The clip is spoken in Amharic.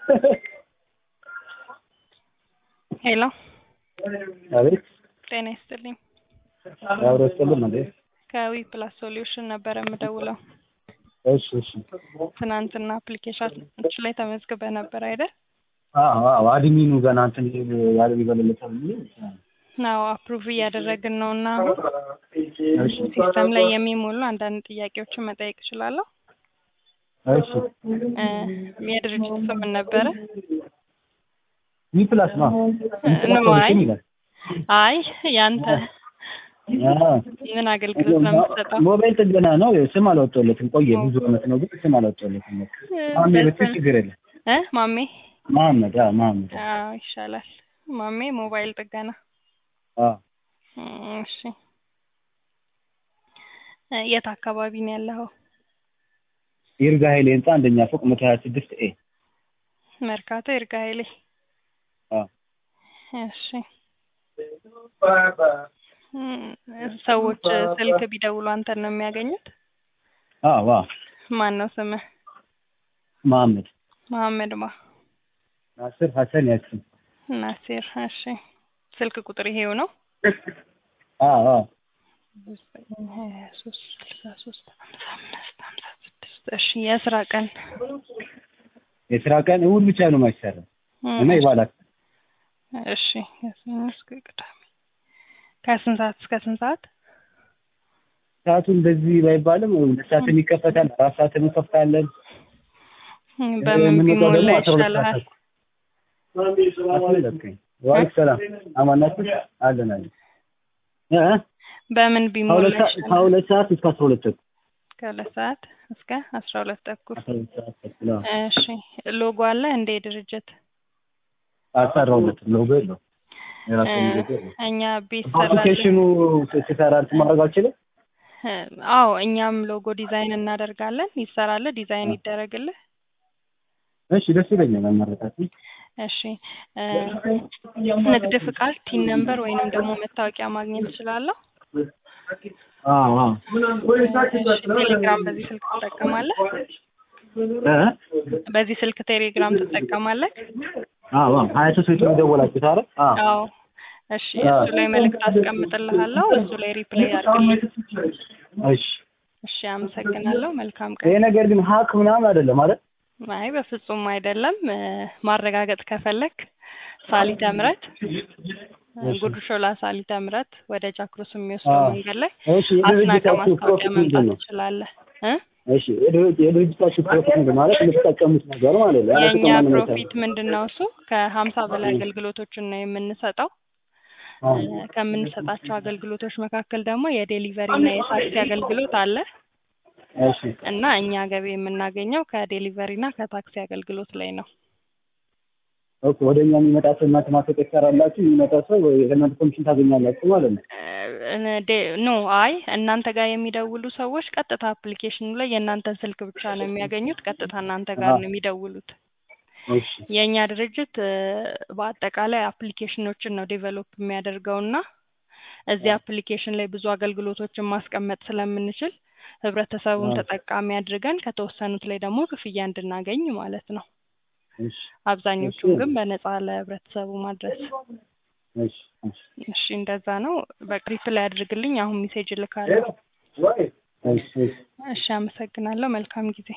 ሄሎ አቤት ጤና ይስጥልኝ። አብሮ ይስጥልኝ እንዴ? ከዊ ፕላስ ሶሉሽን ነበር የምደውለው። እሺ እሺ። ትናንትና አፕሊኬሽናችን ላይ ተመዝግበህ ነበር አይደል? አዎ አድሚኑ ገና እንትን ያለ ይበልልታል እንዴ? ናው አፕሩቭ እያደረግን ነውና አሁን ሲስተም ላይ የሚሞሉ አንዳንድ ጥያቄዎችን መጠየቅ እችላለሁ? እሺ። የድርጅቱ ስም ምን ነበረ? ዊ ፕላስ ነው። አይ ያንተ ምን አገልግሎት ነው የምትሰጠው? ሞባይል ጥገና ነው። ስም አላወጣሁለትም፣ ቆየ ብዙ አመት ነው ግን ስም አላወጣሁለትም። ማሜ ብትል ችግር የለም። ማሜ መሐመድ ይሻላል። ማሜ ሞባይል ጥገና። እሺ። የት አካባቢ ነው ያለኸው? ይርጋ ኃይሌ ህንጻ አንደኛ ፎቅ 126 ኤ። መርካቶ ይርጋ ኃይሌ። እሺ። ሰዎች ስልክ ቢደውሉ አንተን ነው የሚያገኙት? አዎ። ማን ነው ስምህ? መሐመድ ናስር ሐሰን ያሲን። ናስር። እሺ። ስልክ ቁጥር ይሄው ነው? አዎ። 3635556። እሺ። የስራ ቀን እሑድ ብቻ ነው የማይሰራው እና ይባላል። እሺ። እስከ ቅዳሜ ከስንት ሰዓት እስከ ስንት ሰዓት? ሰዓቱ እንደዚህ ባይባልም ሰዓትን ይከፈታል፣ 4 ሰዓትን እንከፍታለን። በምን ቢሞላ ይሻላል? ሰላም አማናችሁ አለን። በምን ቢሞላ ይሻላል? ከ2 ሰዓት እስከ 12 ተኩል። ከ2 ሰዓት እስከ 12 ተኩል። እሺ። ሎጎ አለ እንደ ድርጅት? አሰራውለት ሎጎ የለው። እኛ ቤት አፕሊኬሽኑ ሲሰራል ማድረጋችን። አዎ እኛም ሎጎ ዲዛይን እናደርጋለን። ይሰራል፣ ዲዛይን ይደረግልህ። እሺ ደስ ይለኛል ማመረጣት። እሺ። ንግድ ፍቃድ፣ ቲን ነምበር ወይንም ደግሞ መታወቂያ ማግኘት እችላለሁ? ቴሌግራም በዚህ ስልክ ትጠቀማለህ? በዚህ ስልክ ቴሌግራም ትጠቀማለህ? አዎ 23 ነው ደወላችሁ ታረ? አዎ። እሺ። እሱ ላይ መልእክት አስቀምጥልሃለሁ። እሱ ላይ ሪፕላይ አድርግልኝ። እሺ። አመሰግናለሁ። መልካም ቀን። ይሄ ነገር ግን ሀክ ምናምን አይደለም ማለት? አይ በፍጹም አይደለም። ማረጋገጥ ከፈለክ ሳሊተ ምህረት ጉዱ ሾላ ሳሊተ ምህረት ወደ ጃክሮስ የሚወስደው መንገድ ላይ አስናቀ ማስታወቂያ መምጣት ትችላለህ። እሺ። የድርጅታችሁ ፕሮፊት ማለት የምትጠቀሙት ነገር ማለት ነው? የኛ ፕሮፊት ምንድነው? እሱ ከ50 በላይ አገልግሎቶችን ነው የምንሰጠው። ከምንሰጣቸው አገልግሎቶች መካከል ደግሞ የዴሊቨሪ እና የታክሲ አገልግሎት አለ። እሺ። እና እኛ ገቢ የምናገኘው ከዴሊቨሪ እና ከታክሲ አገልግሎት ላይ ነው። ኦኬ። ወደኛ የሚመጣ ሰው እናንተ ማስጠቀቅ ይሰራላችሁ፣ የሚመጣ ሰው የእናንተ ኮሚሽን ታገኛላችሁ ማለት ነው? አይ እናንተ ጋር የሚደውሉ ሰዎች ቀጥታ አፕሊኬሽኑ ላይ የእናንተን ስልክ ብቻ ነው የሚያገኙት። ቀጥታ እናንተ ጋር ነው የሚደውሉት። እሺ። የኛ ድርጅት በአጠቃላይ አፕሊኬሽኖችን ነው ዴቨሎፕ የሚያደርገውና እዚህ አፕሊኬሽን ላይ ብዙ አገልግሎቶችን ማስቀመጥ ስለምንችል ህብረተሰቡን ተጠቃሚ አድርገን ከተወሰኑት ላይ ደግሞ ክፍያ እንድናገኝ ማለት ነው። አብዛኞቹን ግን በነፃ ለህብረተሰቡ ማድረስ። እሺ እንደዛ ነው። በሪፕላይ አድርግልኝ። አሁን ሜሴጅ ልካለሁ። እሺ አመሰግናለሁ። መልካም ጊዜ።